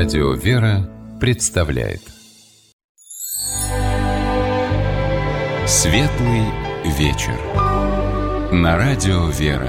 Радио «Вера» представляет Светлый вечер на Радио «Вера».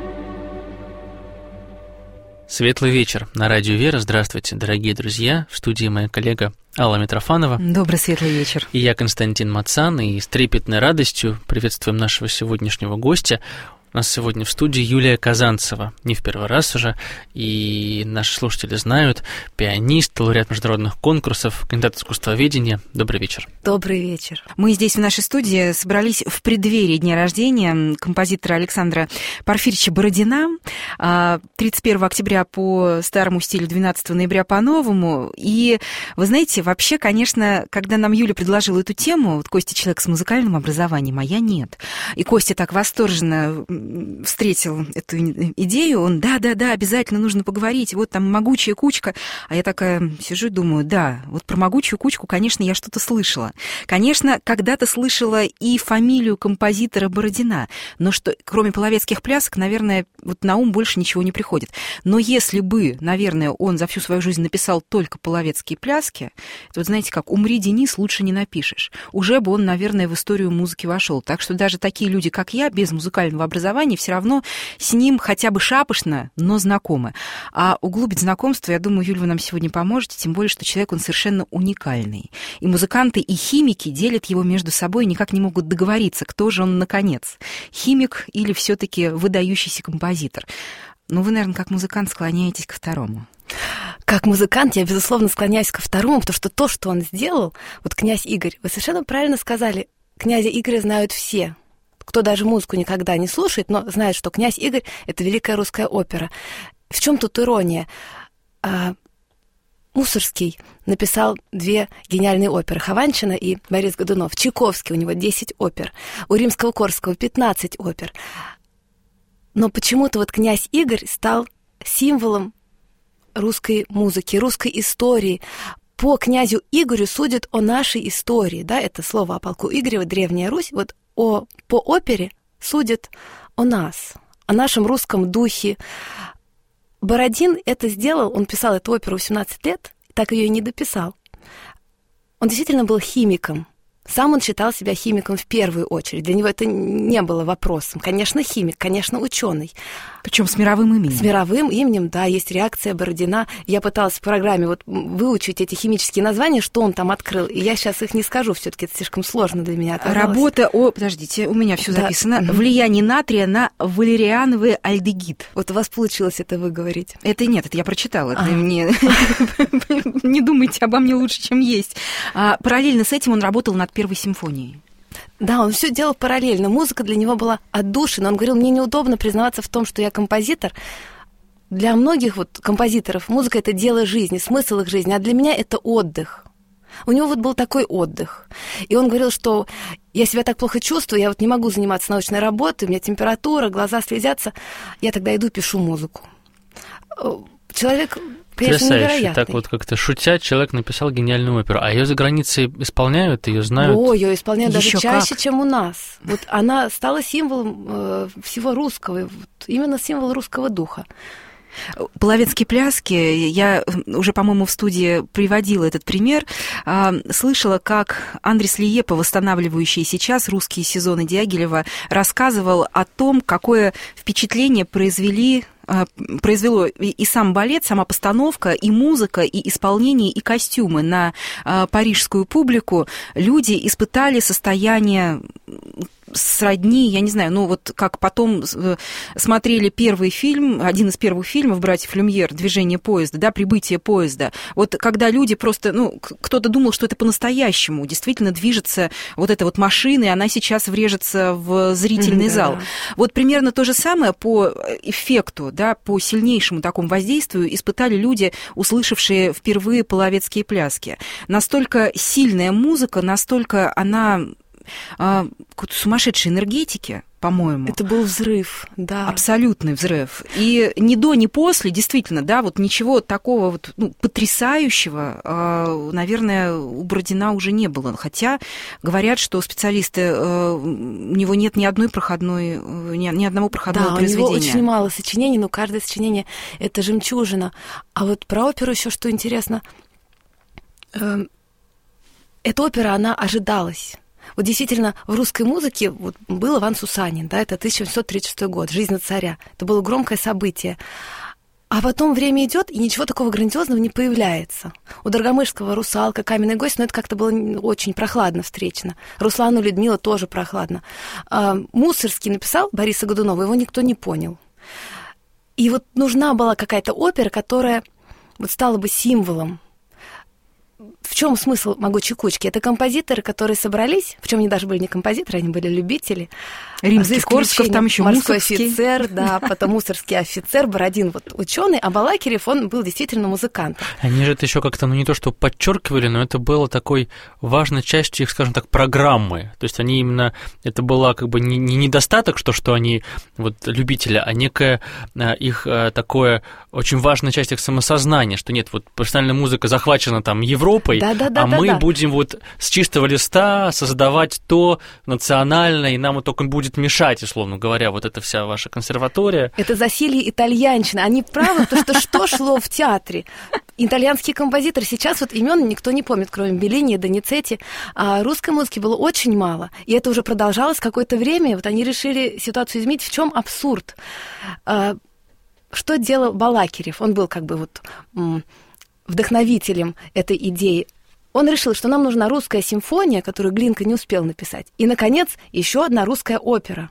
Светлый вечер на Радио «Вера». Здравствуйте, дорогие друзья. В студии моя коллега Алла Митрофанова. Добрый светлый вечер. И я, Константин Мацан. И с трепетной радостью приветствуем нашего сегодняшнего гостя. У нас сегодня в студии Юлия Казанцева. Не в первый раз уже. И наши слушатели знают. Пианист, лауреат международных конкурсов, кандидат искусствоведения. Добрый вечер. Добрый вечер. Мы здесь в нашей студии собрались в преддверии дня рождения композитора Александра Порфирьевича Бородина. 31 октября по старому стилю, 12 ноября по новому. И вы знаете, вообще, конечно, когда нам Юля предложила эту тему, вот Костя человек с музыкальным образованием, а я нет. И Костя так восторженно встретил эту идею, он, да, обязательно нужно поговорить, вот там «Могучая кучка», а я такая сижу и думаю, да, вот про «Могучую кучку», конечно, я что-то слышала. Конечно, когда-то слышала и фамилию композитора Бородина, но что, кроме половецких плясок, наверное, вот на ум больше ничего не приходит. Но если бы, наверное, он за всю свою жизнь написал только половецкие пляски, то, вот знаете как, «Умри, Денис, лучше не напишешь». Уже бы он, наверное, в историю музыки вошел. Так что даже такие люди, как я, без музыкального образования, все равно с ним хотя бы шапошно, но знакомы. А углубить знакомство, я думаю, Юль, вы нам сегодня поможете, тем более, что человек, он совершенно уникальный. И музыканты, и химики делят его между собой, никак не могут договориться, кто же он, наконец, химик или все-таки выдающийся композитор. Ну, вы, наверное, как музыкант склоняетесь ко второму. Как музыкант я, безусловно, склоняюсь ко второму, потому что то, что он сделал, вот князь Игорь, вы совершенно правильно сказали, князя Игоря знают все. Кто даже музыку никогда не слушает, но знает, что князь Игорь — это великая русская опера. В чем тут ирония? Мусоргский написал 2 гениальные оперы — «Хованщина» и «Борис Годунов». Чайковский, у него 10 опер. У Римского-Корсакова 15 опер. Но почему-то вот князь Игорь стал символом русской музыки, русской истории. По князю Игорю судят о нашей истории. Да? Это слово о полку Игорева, Древняя Русь. Вот по опере судят о нас, о нашем русском духе. Бородин это сделал, он писал эту оперу в 17 лет, так ее и не дописал. Он действительно был химиком. Сам он считал себя химиком в первую очередь. Для него это не было вопросом. Конечно, химик, конечно, ученый. Причем с мировым именем. С мировым именем, да, есть реакция Бородина. Я пыталась в программе вот выучить эти химические названия, что он там открыл, и я сейчас их не скажу, все-таки это слишком сложно для меня оказалось. Работа подождите, у меня все записано. Да. Влияние натрия на валериановый альдегид. Вот у вас получилось это выговорить. Это нет, это я прочитала. Не думайте обо мне лучше, чем есть. Параллельно с этим он работал над первой симфонией. Да, он все делал параллельно. Музыка для него была отдушина. Он говорил, мне неудобно признаваться в том, что я композитор. Для многих вот композиторов музыка — это дело жизни, смысл их жизни, а для меня это отдых. У него вот был такой отдых. И он говорил, что я себя так плохо чувствую, я вот не могу заниматься научной работой, у меня температура, глаза слезятся. Я тогда иду, пишу музыку. Человек, конечно, невероятный. Так вот как-то шутя, человек написал гениальную оперу, а ее за границей исполняют, ее знают? О, ее исполняют даже чаще, как? чем у нас. Вот она стала символом всего русского, вот именно символ русского духа. Половецкие пляски, я уже, по-моему, в студии приводила этот пример, слышала, как Андрис Лиепа, восстанавливающий сейчас русские сезоны Дягилева, рассказывал о том, какое впечатление произвело и сам балет, сама постановка, и музыка, и исполнение, и костюмы на парижскую публику. Люди испытали состояние сродни, я не знаю, ну вот как потом смотрели первый фильм, один из первых фильмов «Братьев Люмьер», «Движение поезда», да, «Прибытие поезда». Вот когда люди просто, кто-то думал, что это по-настоящему, действительно движется вот эта вот машина, и она сейчас врежется в зрительный зал. Вот примерно то же самое по эффекту, да, по сильнейшему такому воздействию испытали люди, услышавшие впервые половецкие пляски. Настолько сильная музыка, настолько она какой-то сумасшедшей энергетики, по-моему. Это был взрыв, да. Абсолютный взрыв. И ни до, ни после, действительно, да, вот ничего такого вот, потрясающего, наверное, у Бородина уже не было. Хотя говорят, что специалисты, у него нет ни одного проходного произведения. У него очень мало сочинений, но каждое сочинение — это жемчужина. А вот про оперу еще что интересно. Эта опера, она ожидалась. Вот действительно, в русской музыке вот был Иван Сусанин, да, это 1836 год, «Жизнь царя». Это было громкое событие. А потом время идет, и ничего такого грандиозного не появляется. У Доргомышского «Русалка», «Каменный гость», но это как-то было очень прохладно встречено. Руслану Людмила тоже прохладно. Мусоргский написал Бориса Годунова, его никто не понял. И вот нужна была какая-то опера, которая вот стала бы символом. В чем смысл «Могучей кучки»? Это композиторы, которые собрались, причем они даже были не композиторы, они были любители. Римский-Корсков, там еще морской Мусоргский. офицер, да, потом Мусоргский офицер, Бородин вот ученый, а Балакирев, он был действительно музыкантом. Они же это еще как-то, не то что подчеркивали, но это было такой важной частью их, скажем так, программы. То есть они именно, это была как бы не недостаток, что они вот любители, а некая их такое, очень важная часть их самосознания, что нет, вот профессиональная музыка захвачена там Европой, мы будем вот с чистого листа создавать то национальное, и нам вот только будет мешать, условно говоря, вот эта вся ваша консерватория. Это засилье итальянщины. Они правы, потому что шло в театре? Итальянские композиторы, сейчас вот имен никто не помнит, кроме Беллини и Доницетти, а русской музыки было очень мало, и это уже продолжалось какое-то время, и вот они решили ситуацию изменить. В чем абсурд? Что делал Балакирев? Он был как бы вот вдохновителем этой идеи. Он решил, что нам нужна русская симфония, которую Глинка не успел написать. И, наконец, еще одна русская опера.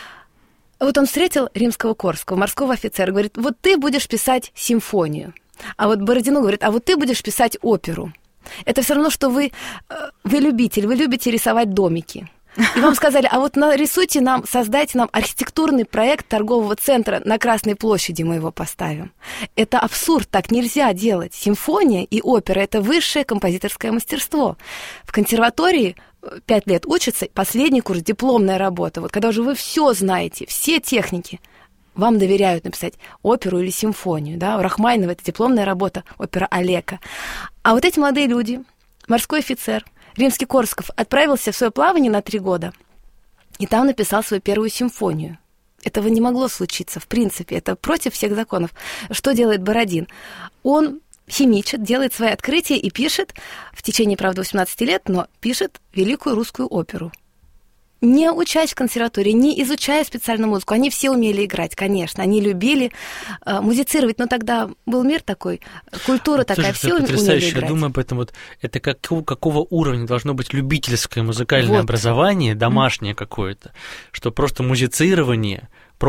Вот он встретил Римского-Корского, морского офицера, говорит, вот ты будешь писать симфонию. А вот Бородину говорит, а вот ты будешь писать оперу. Это все равно, что вы любитель, вы любите рисовать домики. И вам сказали, а вот нарисуйте нам, создайте нам архитектурный проект торгового центра на Красной площади, мы его поставим. Это абсурд, так нельзя делать. Симфония и опера — это высшее композиторское мастерство. В консерватории 5 лет учатся, последний курс — дипломная работа. Вот когда уже вы все знаете, все техники, вам доверяют написать оперу или симфонию. Да? У Рахманинова это дипломная работа, опера «Олека». А вот эти молодые люди, морской офицер, Римский-Корсков, отправился в свое плавание на 3 года и там написал свою первую симфонию. Этого не могло случиться, в принципе, это против всех законов. Что делает Бородин? Он химичит, делает свои открытия и пишет, в течение, правда, 18 лет, но пишет великую русскую оперу. Не учась в консерватории, не изучая специальную музыку. Они все умели играть, конечно. Они любили музицировать, но тогда был мир такой, культура такая, все умели играть. Я думаю об этом. Вот, это какого уровня должно быть любительское музыкальное образование, домашнее какое-то, что просто музицирование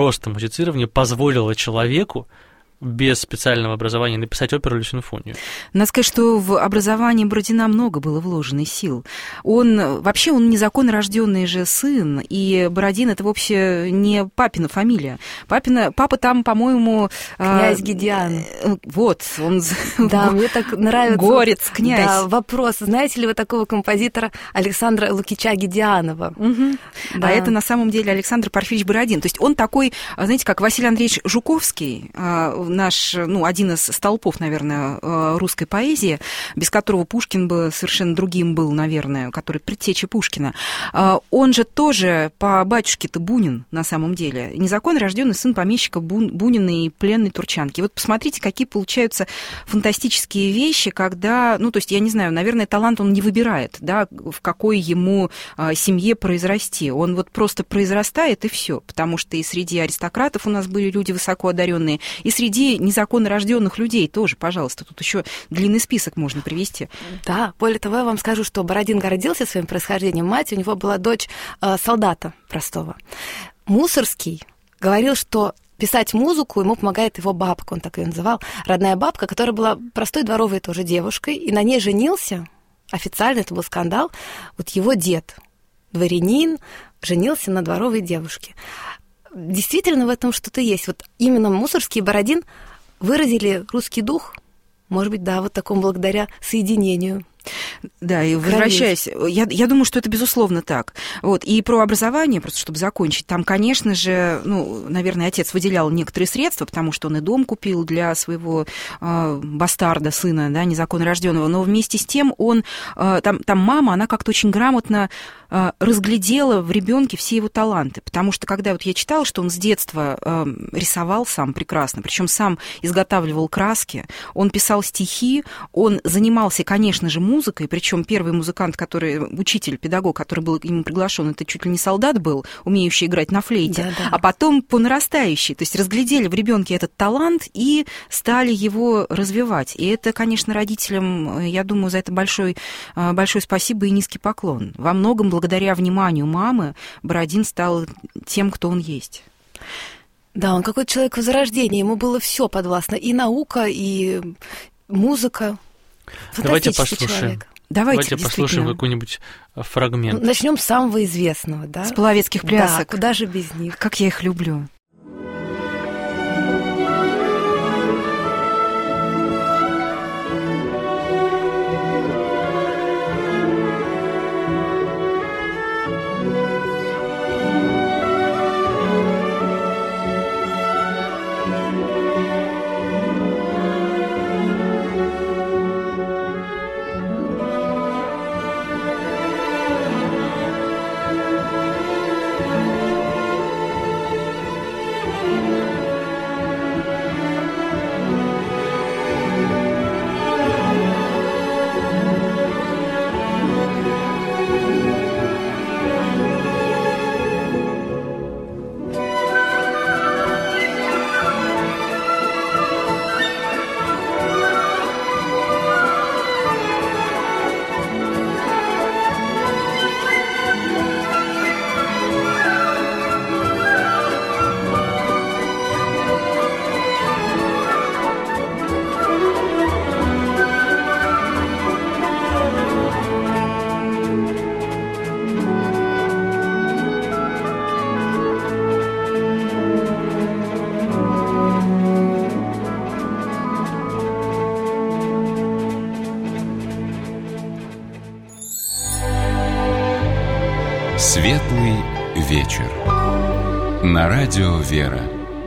позволило человеку без специального образования написать оперу или симфонию. Надо сказать, что в образование Бородина много было вложено сил. Он незаконно рожденный же сын, и Бородин — это вообще не папина фамилия. Папа там, по-моему... Князь Гедеан. Вот, он... Да, мне так нравится... Горец, князь. Да, вопрос. Знаете ли вы такого композитора Александра Лукича Гедеанова? Угу. Да. А это на самом деле Александр Порфирьевич Бородин. То есть он такой, знаете, как Василий Андреевич Жуковский, наш, один из столпов, наверное, русской поэзии, без которого Пушкин бы совершенно другим был, наверное, который предтеча Пушкина. Он же тоже по батюшке-то Бунин, на самом деле. Незаконно рожденный сын помещика Бунина и пленной турчанки. Вот посмотрите, какие получаются фантастические вещи, когда, то есть, я не знаю, наверное, талант он не выбирает, да, в какой ему семье произрасти. Он вот просто произрастает, и все, потому что и среди аристократов у нас были люди высоко одаренные, и среди незаконно рожденных людей тоже, пожалуйста, тут еще длинный список можно привести. Да, более того, я вам скажу, что Бородин гордился своим происхождением. Мать у него была дочь солдата простого. Мусоргский говорил, что писать музыку ему помогает его бабка, он так ее называл, родная бабка, которая была простой дворовой тоже девушкой, и на ней женился, официально это был скандал, вот его дед, дворянин, женился на дворовой девушке. Действительно, в этом что-то есть. Вот именно Мусоргский и Бородин выразили русский дух, может быть, да, вот такому благодаря соединению. Да, и возвращаясь, я думаю, что это безусловно так. Вот, и про образование, просто чтобы закончить, там, конечно же, наверное, отец выделял некоторые средства, потому что он и дом купил для своего бастарда, сына, да, незаконно рожденного, но вместе с тем там мама, она как-то очень грамотно разглядела в ребенке все его таланты, потому что когда вот я читала, что он с детства рисовал сам прекрасно, причем сам изготавливал краски, он писал стихи, он занимался, конечно же, музыкой, причем первый музыкант, учитель, педагог, который был к нему приглашен, это чуть ли не солдат был, умеющий играть на флейте, да. А потом по нарастающей, то есть разглядели в ребенке этот талант и стали его развивать. И это, конечно, родителям, я думаю, за это большое спасибо и низкий поклон. Во многом благодаря вниманию мамы Бородин стал тем, кто он есть. Да, он какой-то человек возрождения, ему было все подвластно, и наука, и музыка. Давайте послушаем. Давайте послушаем какой-нибудь фрагмент. Начнем с самого известного, да? С половецких плясок. Да, куда же без них? Как я их люблю. Светлый вечер. На радио «Вера».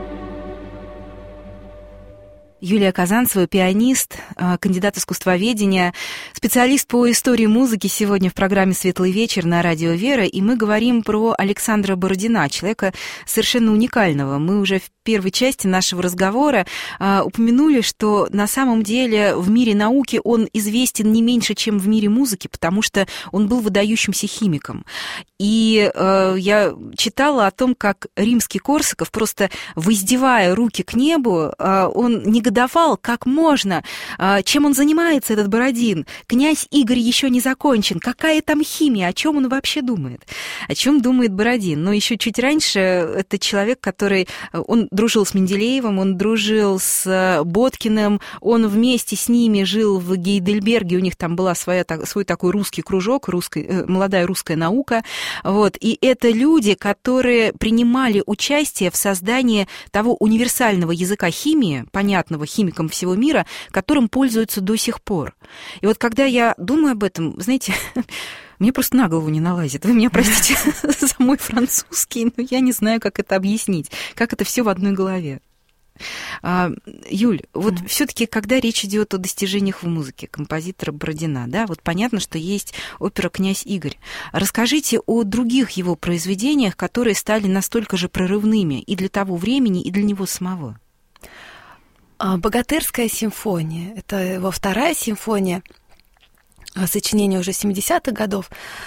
Юлия Казанцева, пианист, кандидат искусствоведения, специалист по истории музыки, сегодня в программе «Светлый вечер» на радио «Вера», и мы говорим про Александра Бородина, человека совершенно уникального. Мы уже в первой части нашего разговора упомянули, что на самом деле в мире науки он известен не меньше, чем в мире музыки, потому что он был выдающимся химиком. И я читала о том, как Римский-Корсаков, просто воздевая руки к небу, он негодовал, как можно, чем он занимается, этот Бородин. Князь Игорь еще не закончен. Какая там химия? О чем он вообще думает? О чем думает Бородин? Но еще чуть раньше это человек, который... Он дружил с Менделеевым, он дружил с Боткиным, он вместе с ними жил в Гейдельберге, у них там была свой такой русский кружок, молодая русская наука. Вот. И это люди, которые принимали участие в создании того универсального языка химии, понятного химикам всего мира, которым пользуются до сих пор. И вот когда я думаю об этом, знаете, мне просто на голову не налазит. Вы меня простите за мой французский, но я не знаю, как это объяснить, как это все в одной голове. Юль, вот все-таки, когда речь идет о достижениях в музыке композитора Бородина, да, вот понятно, что есть опера «Князь Игорь». Расскажите о других его произведениях, которые стали настолько же прорывными и для того времени, и для него самого. «Богатырская симфония» — это его вторая симфония, сочинение уже 70-х годов.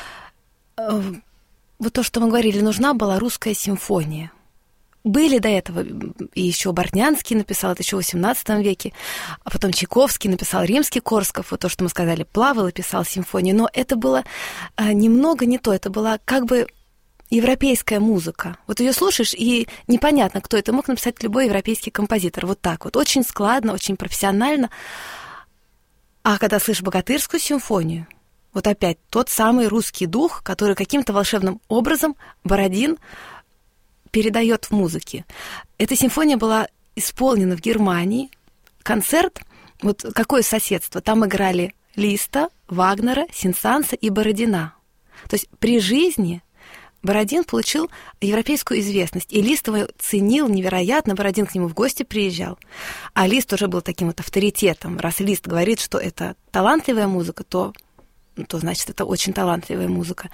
Вот то, что мы говорили, нужна была русская симфония. Были до этого, и еще Бортнянский написал, это еще в XVIII веке, а потом Чайковский написал Римский-Корсаков, вот то, что мы сказали, Плавал и писал симфонию, но это было немного не то, это была как бы европейская музыка. Вот ее слушаешь, и непонятно, кто это мог написать, любой европейский композитор. Вот так вот. Очень складно, очень профессионально. А когда слышишь Богатырскую симфонию, вот опять тот самый русский дух, который каким-то волшебным образом Бородин передает в музыке. Эта симфония была исполнена в Германии. Концерт, вот какое соседство. Там играли Листа, Вагнера, Сен-Санса и Бородина. То есть при жизни Бородин получил европейскую известность, и Лист его ценил невероятно, Бородин к нему в гости приезжал. А Лист уже был таким вот авторитетом. Раз Лист говорит, что это талантливая музыка, то значит, это очень талантливая музыка.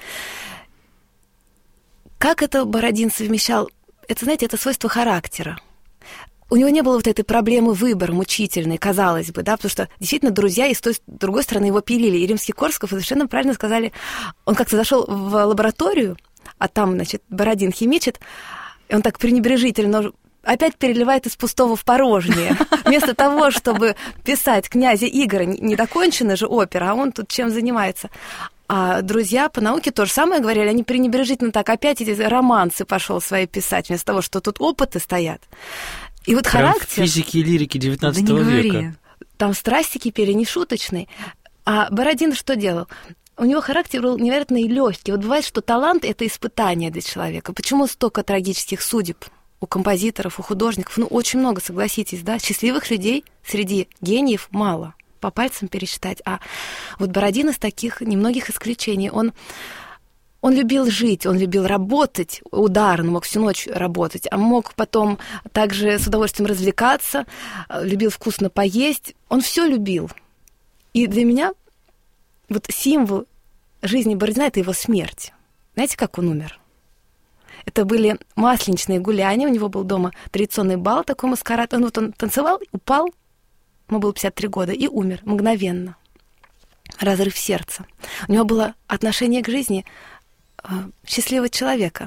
Как это Бородин совмещал? Это, знаете, это свойство характера. У него не было вот этой проблемы выбора мучительной, казалось бы, да, потому что действительно друзья и с той, с другой стороны его пилили. И Римский-Корсаков совершенно правильно сказали, он как-то зашел в лабораторию, а там, значит, Бородин химичит, и он так пренебрежительно опять переливает из пустого в порожнее. Вместо того, чтобы писать «Князя Игоря», не докончена же опера, а он тут чем занимается. А друзья по науке то же самое говорили, они пренебрежительно так опять эти романсы пошел свои писать, вместо того, что тут опыты стоят. И вот прям характер... физики и лирики 19 да века. Там страсти кипели нешуточные. А Бородин что делал? У него характер был невероятно легкий. Вот бывает, что талант — это испытание для человека. Почему столько трагических судеб у композиторов, у художников? Ну, очень много, согласитесь, да? Счастливых людей среди гениев мало. По пальцам пересчитать. А вот Бородин из таких немногих исключений. Он любил жить, он любил работать ударно, мог всю ночь работать, а мог потом также с удовольствием развлекаться, любил вкусно поесть. Он все любил. И для меня вот символ жизни Бородина — это его смерть. Знаете, как он умер? Это были масленичные гуляния, у него был дома традиционный бал, такой маскарад. Он танцевал, упал, ему было 53 года, и умер мгновенно. Разрыв сердца. У него было отношение к жизни счастливого человека.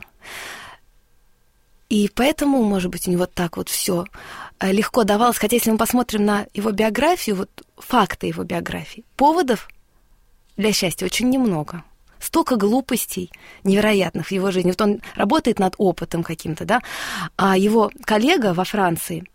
И поэтому, может быть, у него так вот все легко давалось. Хотя, если мы посмотрим на его биографию, вот факты его биографии, поводов для счастья очень немного. Столько глупостей невероятных в его жизни. Вот он работает над опытом каким-то, да, а его коллега во Франции,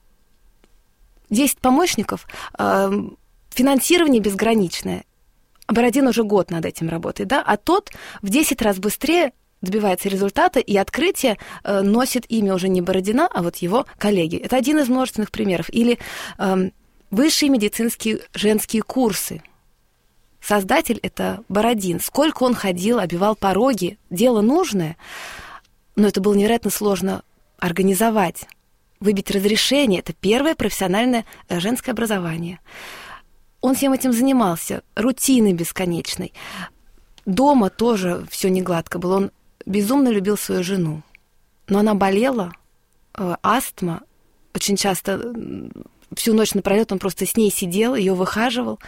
10 помощников, финансирование безграничное. Бородин уже год над этим работает, да, а тот в 10 раз быстрее добивается результата, и открытие носит имя уже не Бородина, а вот его коллеги. Это один из множественных примеров. Или высшие медицинские женские курсы. Создатель — это Бородин. Сколько он ходил, обивал пороги, дело нужное, но это было невероятно сложно организовать. Выбить разрешение — это первое профессиональное женское образование. Он всем этим занимался, рутиной бесконечной. Дома тоже все не гладко было. Он безумно любил свою жену. Но она болела, астма. Очень часто всю ночь напролёт он просто с ней сидел, ее выхаживал.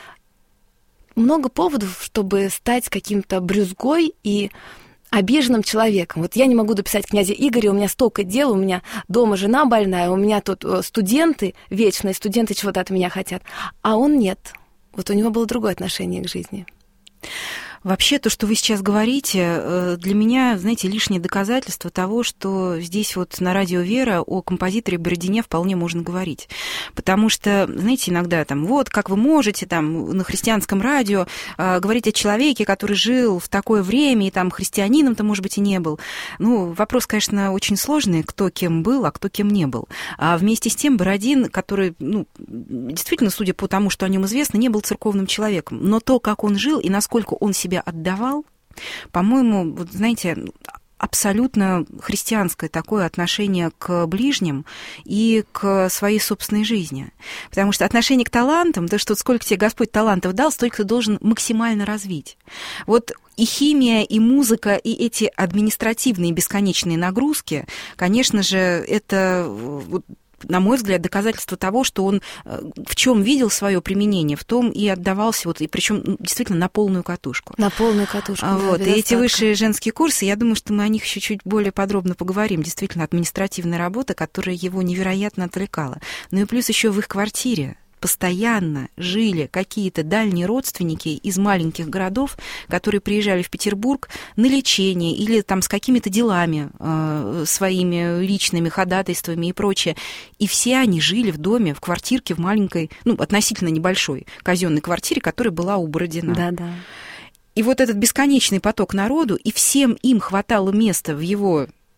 Много поводов, чтобы стать каким-то брюзгой и обиженным человеком. Вот я не могу дописать «Князя Игоря», у меня столько дел, у меня дома жена больная, у меня тут студенты, вечные студенты чего-то от меня хотят. А он нет. Вот у него было другое отношение к жизни. Вообще, то, что вы сейчас говорите, для меня, знаете, лишнее доказательство того, что здесь вот на радио «Вера» о композиторе Бородине вполне можно говорить. Потому что, знаете, иногда там, вот, как вы можете там на христианском радио говорить о человеке, который жил в такое время, и там христианином-то, может быть, и не был. Ну, вопрос, конечно, очень сложный, кто кем был, а кто кем не был. А вместе с тем Бородин, который, ну, действительно, судя по тому, что о нем известно, не был церковным человеком. Но то, как он жил и насколько он себя отдавал, по-моему, вот, знаете, абсолютно христианское такое отношение к ближним и к своей собственной жизни. Потому что отношение к талантам, то, что сколько тебе Господь талантов дал, столько ты должен максимально развить. Вот и химия, и музыка, и эти административные бесконечные нагрузки, конечно же, это, на мой взгляд, доказательство того, что он в чем видел свое применение, в том и отдавался, вот, и причем действительно на полную катушку. На полную катушку. Вот. И эти высшие женские курсы, я думаю, что мы о них еще чуть более подробно поговорим. Действительно, административная работа, которая его невероятно отвлекала. Ну и плюс еще в их квартире постоянно жили какие-то дальние родственники из маленьких городов, которые приезжали в Петербург на лечение или там с какими-то делами своими личными, ходатайствами и прочее. И все они жили в доме, в квартирке, в маленькой, ну, относительно небольшой казенной квартире, которая была у Бородина. Да-да. И вот этот бесконечный поток народу, и всем им хватало места в его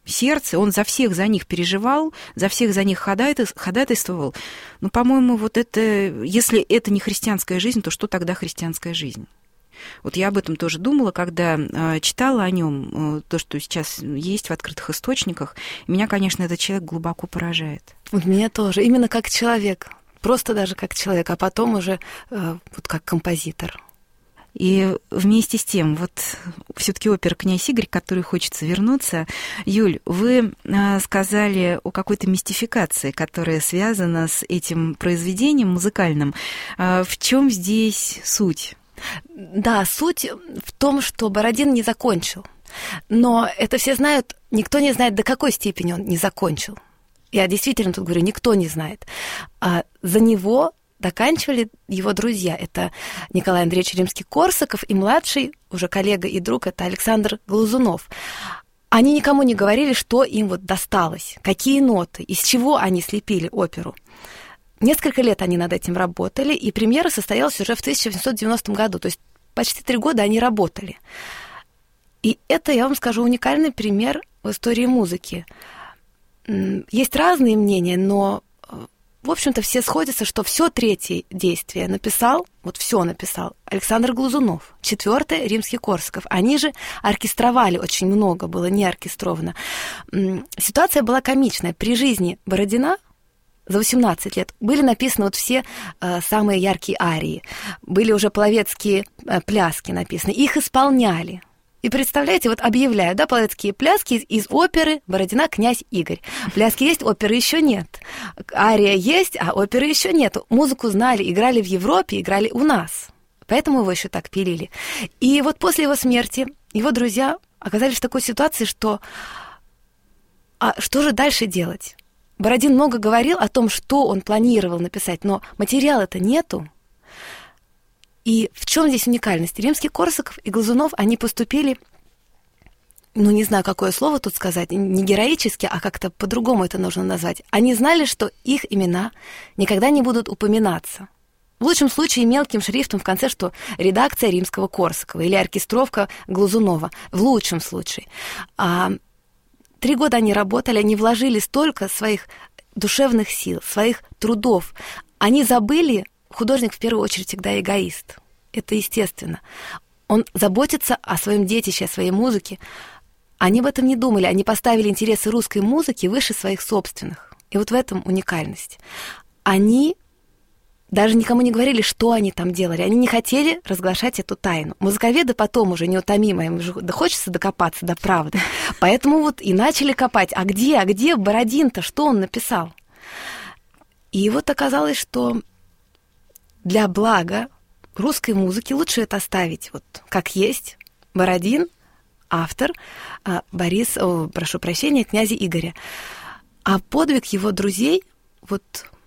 сердце, он за всех за них переживал, за всех за них ходатайствовал. Но, по-моему, вот это, если это не христианская жизнь, то что тогда христианская жизнь? Вот я об этом тоже думала, когда читала о нем, то, что сейчас есть в открытых источниках. Меня, конечно, этот человек глубоко поражает. Вот меня тоже, именно как человек, просто даже как человек, а потом уже вот как композитор. И вместе с тем, вот все-таки опера «Князь Игорь», к которой хочется вернуться. Юль, вы сказали о какой-то мистификации, которая связана с этим произведением музыкальным. В чем здесь суть? Да, суть в том, что Бородин не закончил. Но это все знают, никто не знает, до какой степени он не закончил. Я действительно тут говорю, никто не знает. За него доканчивали его друзья. Это Николай Андреевич Римский-Корсаков и младший, уже коллега и друг, это Александр Глазунов. Они никому не говорили, что им вот досталось, какие ноты, из чего они слепили оперу. Несколько лет они над этим работали, и премьера состоялась уже в 1890 году, то есть почти 3 года они работали. И это, я вам скажу, уникальный пример в истории музыки. Есть разные мнения, но в общем-то, все сходятся, что все третье действие написал, вот все написал Александр Глазунов, 4-е Римский-Корсаков. Они же оркестровали очень много, было не оркестровано. Ситуация была комичная. При жизни Бородина за 18 лет были написаны вот все самые яркие арии. Были уже половецкие пляски написаны. Их исполняли. И представляете, вот объявляют, да, половецкие пляски из оперы «Бородина. Князь Игорь». Пляски есть, оперы еще нет. Ария есть, а оперы еще нет. Музыку знали, играли в Европе, играли у нас. Поэтому его еще так пилили. И вот после его смерти его друзья оказались в такой ситуации, что что же дальше делать? Бородин много говорил о том, что он планировал написать, но материала-то нету. И в чем здесь уникальность? Римский-Корсаков и Глазунов, они поступили, ну, не знаю, какое слово тут сказать, не героически, а как-то по-другому это нужно назвать. Они знали, что их имена никогда не будут упоминаться. В лучшем случае мелким шрифтом в конце, что редакция Римского-Корсакова или оркестровка Глазунова. В лучшем случае. 3 года они работали, они вложили столько своих душевных сил, своих трудов. Они забыли. Художник в первую очередь всегда эгоист. Это естественно. Он заботится о своем детище, о своей музыке. Они об этом не думали. Они поставили интересы русской музыки выше своих собственных. И вот в этом уникальность. Они даже никому не говорили, что они там делали. Они не хотели разглашать эту тайну. Музыковеды потом уже неутомимо, им же хочется докопаться до правды. Поэтому вот и начали копать. А где Бородин-то? Что он написал? И вот оказалось, что для блага русской музыки лучше это оставить вот как есть. Бородин, автор, «Князя Игоря». А подвиг его друзей, вот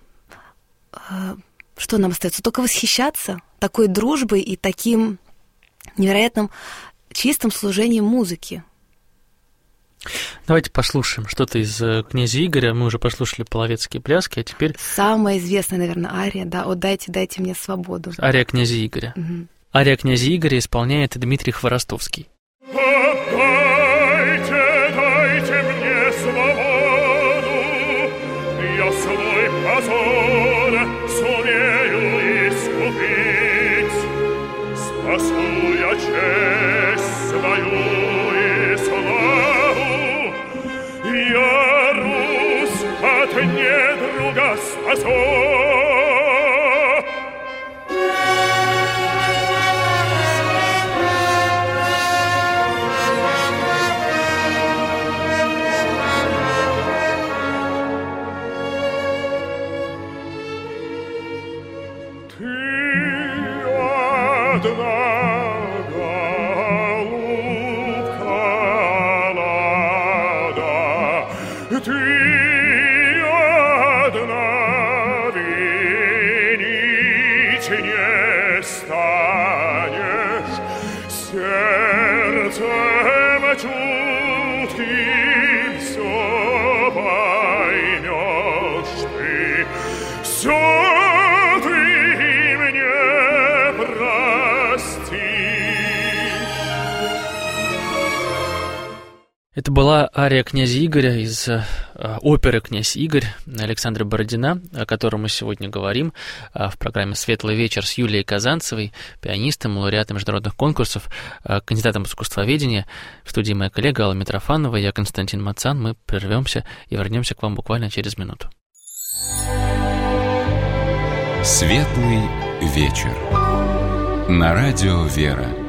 что нам остается? Только восхищаться такой дружбой и таким невероятным чистым служением музыки. Давайте послушаем что-то из «Князя Игоря». Мы уже послушали половецкие пляски, а теперь... Самая известная, наверное, ария, да, «О, дайте мне свободу». Ария «Князя Игоря». Угу. Ария «Князя Игоря» исполняет Дмитрий Хворостовский. Дайте мне свободу, я свой позор сумею искупить, спасу я честь свою. Я Русь от недруга спасу. Ты одна, ты одна винить не станешь, сердцем чутким все поймешь ты, все ты мне прости. была ария князя Игоря из оперы «Князь Игорь» Александра Бородина, о котором мы сегодня говорим в программе «Светлый вечер» с Юлией Казанцевой, пианистом, лауреатом международных конкурсов, кандидатом искусствоведения. В студии моя коллега Алла Митрофанова, я Константин Мацан. Мы прервемся и вернемся к вам буквально через минуту. «Светлый вечер» на радио «Вера».